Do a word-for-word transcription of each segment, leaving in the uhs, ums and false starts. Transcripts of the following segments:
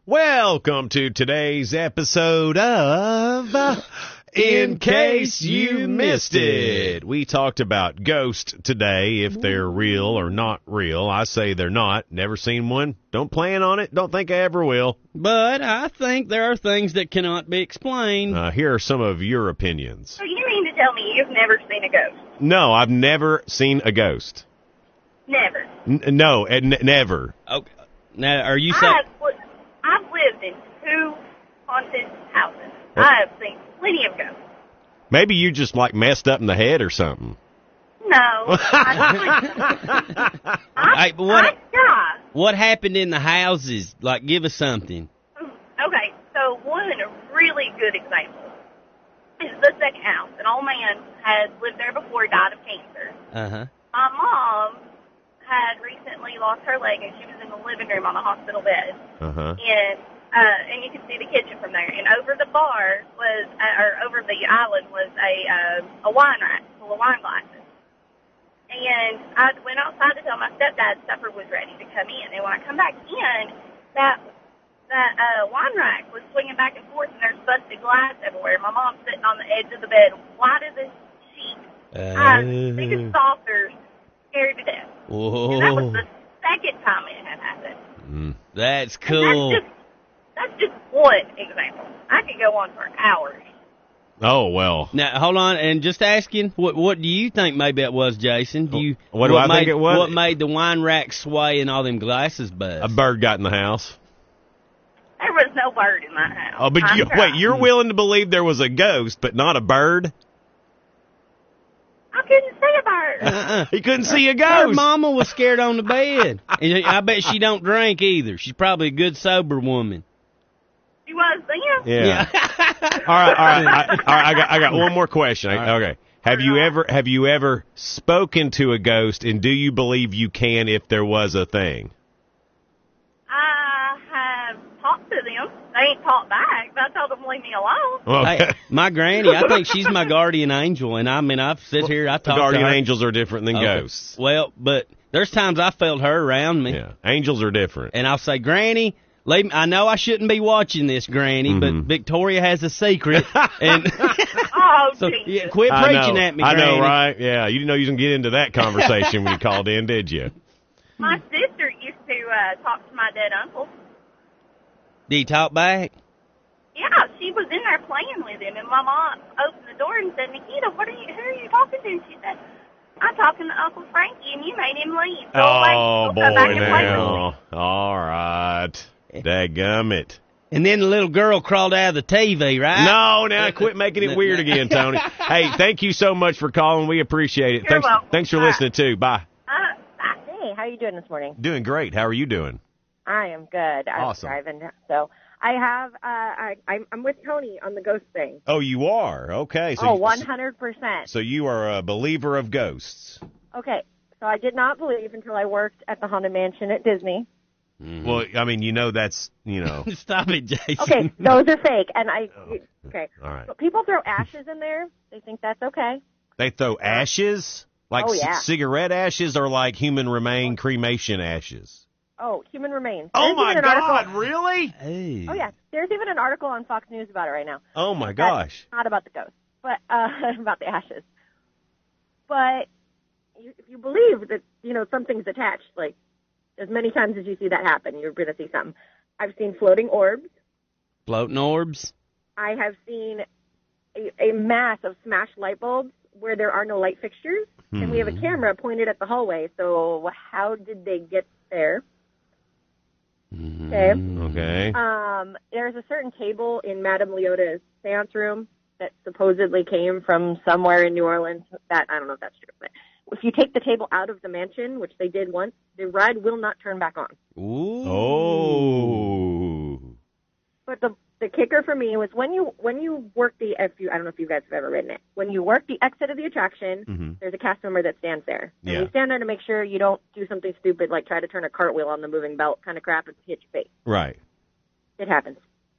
Welcome to today's episode of uh, In Case You Missed It. We talked about ghosts today, if they're real or not real. I say they're not. Never seen one. Don't plan on it. Don't think I ever will. But I think there are things that cannot be explained. Uh, here are some of your opinions. So you mean to tell me you've never seen a ghost? No, I've never seen a ghost. Never. N- no, n- never. Okay. Now, are you saying... I've, li- I've lived in two haunted houses. I've seen plenty of ghosts. Maybe you just, like, messed up in the head or something. No. I, I, Hey, but what- I try. What happened in the houses? Like, give us something. Okay, so one really good example is the second house. An old man had lived there before he died of cancer. Uh-huh. My mom had recently lost her leg, and she was in the living room on a hospital bed. Uh-huh. And uh, and you could see the kitchen from there. And over the bar was, uh, or over the island was a uh, a wine rack full of wine glasses. And I went outside to tell my stepdad supper was ready to come in. And when I come back in, that that uh, wine rack was swinging back and forth, and there's busted glass everywhere. My mom's sitting on the edge of the bed, white as a sheet, eyes big as saucers, scared to death. Whoa. And that was the second time it had happened. Mm. That's And cool. That's just, that's just one example. I could go on for hours. Oh, well. Now, hold on, and just asking, what what do you think maybe it was, Jason? Do you What do I made, think it was? What made the wine rack sway and all them glasses buzz? A bird got in the house. There was no bird in my house. Oh, but I'm you, sorry. wait, you're willing to believe there was a ghost, but not a bird? I couldn't see a bird. Uh-uh. He couldn't see a Her ghost. mama was scared on the bed. And I bet she don't drink either. She's probably a good sober woman. She was then. Yeah. all right, all right, I, all right. I got, I got one more question. I, okay. Have you ever, have you ever spoken to a ghost, and do you believe you can if there was a thing? I have talked to them. They ain't talked back. But I told them to leave me alone. Okay. Hey, my granny, I think she's my guardian angel, and I mean, I've sit here, I talk Guardian to her. angels are different than Okay. ghosts. Well, but there's times I felt her around me, Yeah, angels are different. and I'll say, Granny, leave me. I know I shouldn't be watching this, Granny, Mhm. but Victoria has a secret, and Oh, so Jesus. yeah, quit I preaching know, at me, I Granny. know, right? Yeah, you didn't know you was gonna get into that conversation when you called in, did you? My sister used to uh, talk to my dead uncle. Did he talk back? Yeah, she was in there playing with him, and my mom opened the door and said, Nikita, what are you, who are you talking to? And she said, I'm talking to Uncle Frankie, and you made him leave. Go away. Oh, Go come back boy, and play with me. now. All right. Dadgummit. And then the little girl crawled out of the T V, right? No, now quit making it weird again, Tony. Hey, thank you so much for calling. We appreciate it. You're thanks, welcome. thanks for Bye. listening, too. Bye. Uh, bye. Hey, how are you doing this morning? Doing great. How are you doing? I am good. I'm Awesome. driving, so I have. Uh, I, I'm, I'm with Tony on the ghost thing. Oh, you are? Okay. So oh, you- one hundred percent. So you are a believer of ghosts. Okay, so I did not believe until I worked at the Haunted Mansion at Disney. Mhm. Well, I mean, you know that's, you know. Stop it, Jason. Okay, those are fake, and I. Okay, All right. but people throw ashes in there. They think that's okay. They throw ashes? Like Oh, c- yeah. cigarette ashes or like human remain cremation ashes? Oh, human remains. Oh, There's my even an God. article- Really? Hey. Oh yeah, there's even an article on Fox News about it right now. Oh, my That's gosh. Not about the ghosts, but uh, about the ashes. But you, if you believe that, you know, something's attached, like as many times as you see that happen, you're going to see something. I've seen floating orbs. Floating orbs. I have seen a, a mass of smashed light bulbs where there are no light fixtures, and we have a Hmm. camera pointed at the hallway. So how did they get there? Okay. Okay. Um, there's a certain table in Madame Leota's seance room that supposedly came from somewhere in New Orleans. That I don't know if that's true, but if you take the table out of the mansion, which they did once, the ride will not turn back on. Ooh. Oh. But the the kicker for me was when you when you work the if you I don't know if you guys have ever ridden it. When you work the exit of the attraction, Mm-hmm. there's a cast member that stands there. And Yeah. you stand there to make sure you don't do something stupid like try to turn a cartwheel on the moving belt kind of crap and hit your face. Right. It happens.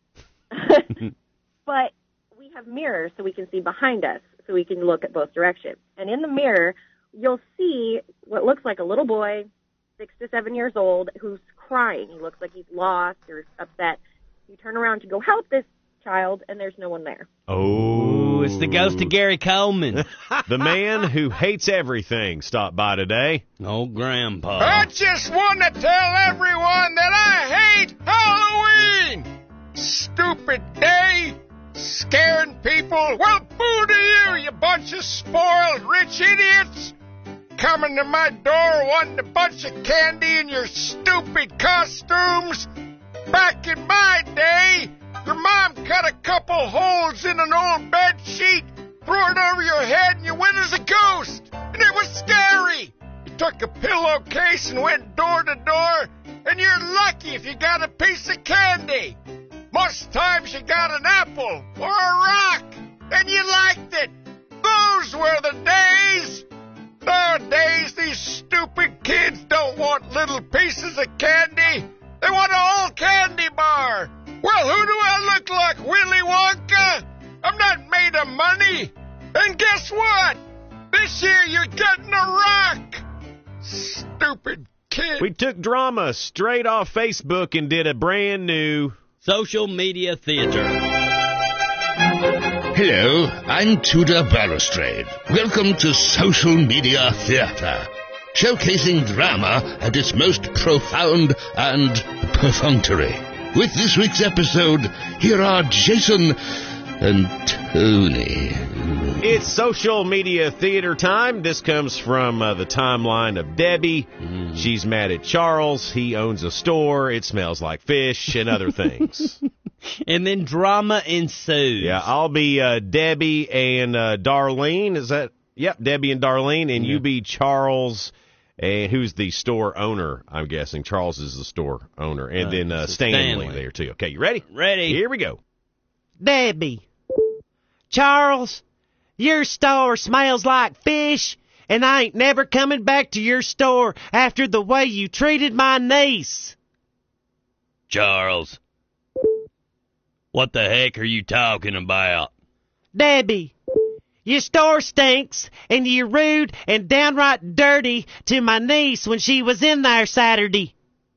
But we have mirrors so we can see behind us, so we can look at both directions. And in the mirror, you'll see what looks like a little boy, six to seven years old, who's crying. He looks like he's lost or upset. You turn around to go help this child, and there's no one there. Oh, It's the ghost of Gary Coleman. the man who hates everything stopped by today. Oh, Grandpa. I just want to tell everyone that I hate Halloween! Stupid day! Scaring people! Well, boo to you, you bunch of spoiled rich idiots! Coming to my door wanting a bunch of candy in your stupid costumes! Back in my day, your mom cut a couple holes in an old bed sheet, threw it over your head, and you went as a ghost! And it was scary! You took a pillowcase and went door to door, and you're lucky if you got a piece of candy! Most times you got an apple or a rock, and you liked it! Those were the days! Nowadays, these stupid kids don't want little pieces of candy. They want a whole candy bar. Well, who do I look like, Willy Wonka? I'm not made of money. And guess what? This year you're getting a rock. Stupid kid. We took drama straight off Facebook and did a brand new Social Media Theater. Hello, I'm Tudor Balustrade. Welcome to Social Media Theatre, showcasing drama at its most profound and perfunctory. With this week's episode, here are Jason and Tony. It's Social Media Theater time. This comes from uh, the timeline of Debbie. Mm. She's mad at Charles. He owns a store. It smells like fish and other things. And then drama ensues. Yeah, I'll be uh, Debbie and uh, Darlene. Is that? Yep, Debbie and Darlene. And yeah. You be Charles, and who's the store owner, I'm guessing. Charles is the store owner. And uh, then uh, Stanley, Stanley there, too. Okay, you ready? Ready. Here we go. Debbie. Charles, your store smells like fish, and I ain't never coming back to your store after the way you treated my niece. Charles, what the heck are you talking about? Debbie, your store stinks, and you're rude and downright dirty to my niece when she was in there Saturday.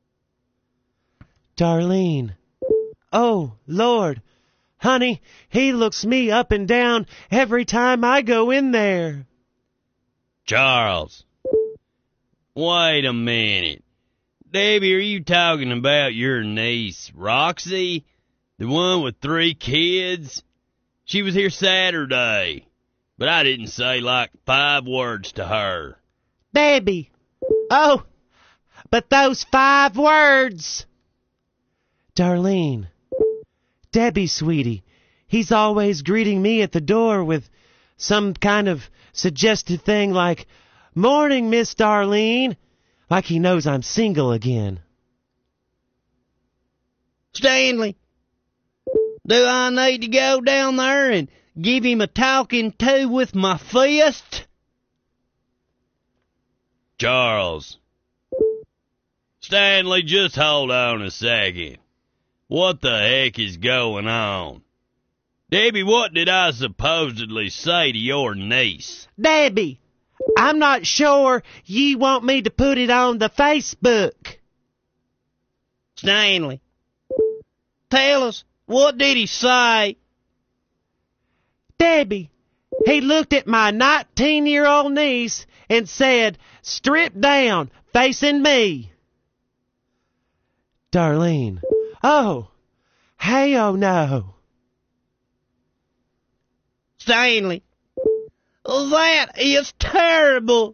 Darlene. Oh, Lord. Honey, he looks me up and down every time I go in there. Charles, wait a minute. Debbie, are you talking about your niece, Roxy? The one with three kids? She was here Saturday, but I didn't say like five words to her. Debbie. Oh, but those five words. Darlene. Debbie, sweetie, he's always greeting me at the door with some kind of suggested thing like, "Morning, Miss Darlene," like he knows I'm single again. Stanley, do I need to go down there and give him a talking to with my fist? Charles. Stanley, just hold on a second. What the heck is going on? Debbie, what did I supposedly say to your niece? Debbie, I'm not sure you want me to put it on the Facebook. Stanley, tell us, what did he say? Debbie, he looked at my nineteen-year-old niece and said, "Strip down, facing me." Darlene. Oh, hey, oh no. Stanley, that is terrible.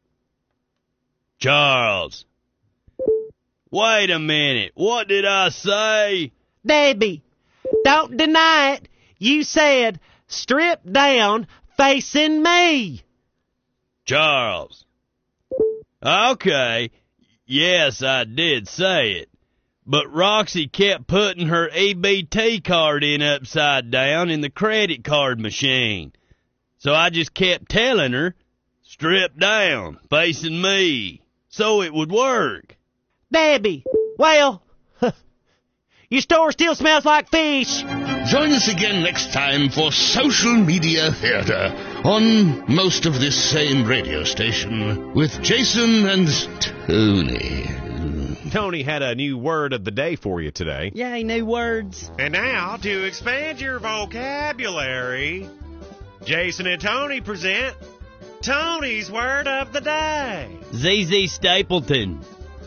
Charles, wait a minute. What did I say? Debbie, don't deny it. You said, "Strip down, facing me." Charles, okay, yes, I did say it. But Roxy kept putting her E B T card in upside down in the credit card machine. So I just kept telling her, "Strip down, facing me," so it would work. Debbie, well, your store still smells like fish. Join us again next time for Social Media Theatre on most of this same radio station with Jason and Tony. Tony had a new word of the day for you today. Yay, new words. And now, to expand your vocabulary, Jason and Tony present Tony's Word of the Day. Z Z Stapleton.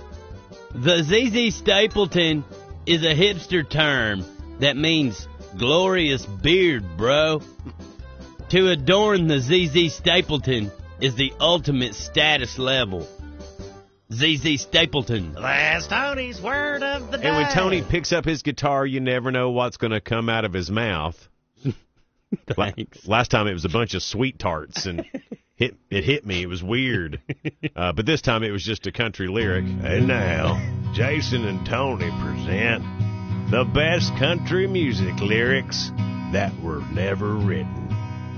The Z Z Stapleton is a hipster term that means glorious beard, bro. To adorn the Z Z Stapleton is the ultimate status level. Z Z Stapleton. That's Tony's Word of the Day. And when Tony picks up his guitar, you never know what's going to come out of his mouth. Thanks. Last time it was a bunch of sweet tarts, and hit it hit me. It was weird. Uh, but this time it was just a country lyric. And now, Jason and Tony present the best country music lyrics that were never written.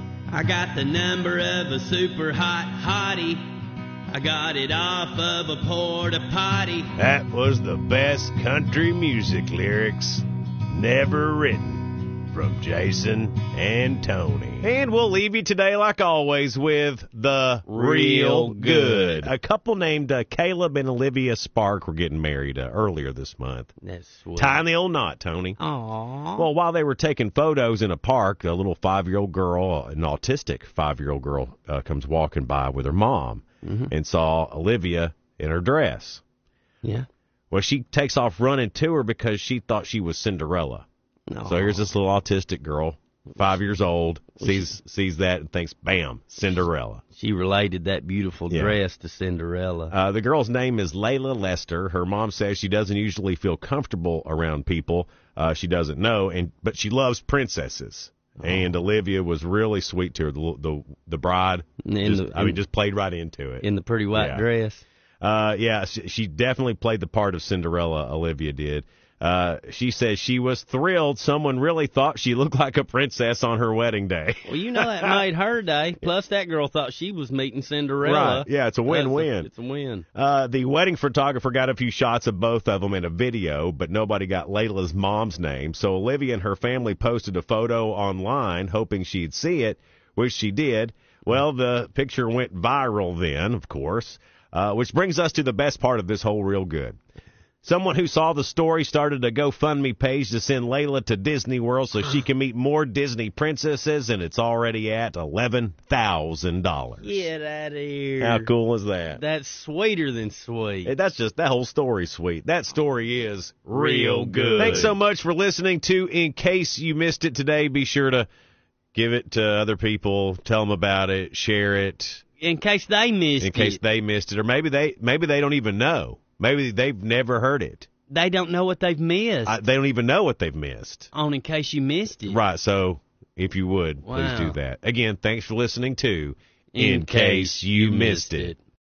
I got the number of a super hot hottie. I got it off of a porta potty. That was the best country music lyrics never written from Jason and Tony. And we'll leave you today, like always, with the real good. A couple named uh, Caleb and Olivia Spark were getting married uh, earlier this month. That's sweet. Tying the old knot, Tony. Aww. Well, while they were taking photos in a park, a little five-year-old girl, an autistic five-year-old girl, uh, comes walking by with her mom. Mm-hmm. And saw Olivia in her dress. Yeah. Well, she takes off running to her because she thought she was Cinderella. No. So here's this little autistic girl, five years old, sees sees that and thinks, bam, Cinderella. She related that beautiful Yeah. dress to Cinderella. Uh, the girl's name is Layla Lester. Her mom says she doesn't usually feel comfortable around people uh, she doesn't know, and but she loves princesses. And Olivia was really sweet to her. The the, the bride, In just, the- I mean, just played right into it. In the pretty white Yeah. dress. Uh, yeah, she, she definitely played the part of Cinderella, Olivia did. Uh, she says she was thrilled someone really thought she looked like a princess on her wedding day. Well, you know that made her day. Plus, that girl thought she was meeting Cinderella. Right. Yeah, it's a win-win. It's a win. Uh, the wedding photographer got a few shots of both of them in a video, but nobody got Layla's mom's name. So Olivia and her family posted a photo online, hoping she'd see it, which she did. Well, the picture went viral then, of course, uh, which brings us to the best part of this whole real good. Someone who saw the story started a GoFundMe page to send Layla to Disney World so she can meet more Disney princesses, and it's already at eleven thousand dollars. Get out of here. How cool is that? That's sweeter than sweet. Hey, that's just, that whole story's sweet. That story is real Real good. good. Thanks so much for listening to In Case You Missed It today. Be sure to give it to other people, tell them about it, share it. In case they missed In case it. they missed it, or maybe they maybe they don't even know. Maybe they've never heard it. They don't know what they've missed. I, they don't even know what they've missed. On In Case You Missed It. Right, so if you would, Wow. please do that. Again, thanks for listening to In In Case You Missed It.